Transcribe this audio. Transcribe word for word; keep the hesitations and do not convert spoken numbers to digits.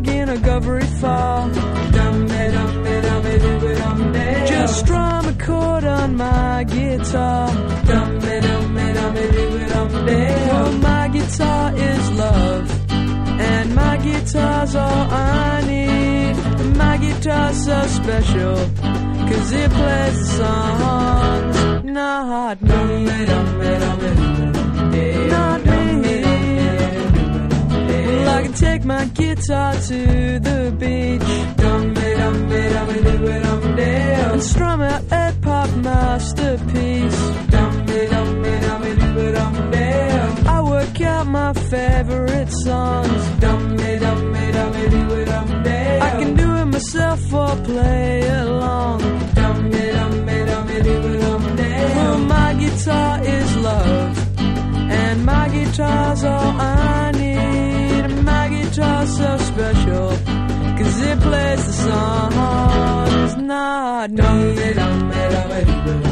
in a Governor Fall. Just strum a chord on my guitar. Well, my guitar is love, and my guitar's all I need. My guitar's so special, cause it plays the songs, not me, not me. Well, I can take my guitar to the beach and strum out a pop masterpiece. I work out my favorite songs. I can do it myself or play along. Well, my guitar is love, and my guitar's all I need. My guitar's so special, cause it plays the songs, not me.